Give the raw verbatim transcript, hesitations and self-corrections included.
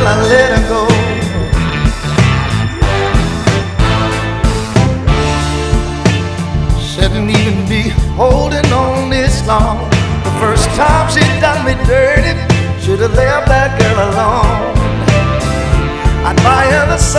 I let her go. Shouldn't even be holding on this long. The first time she done me dirty, should have left that girl alone. I'd buy her the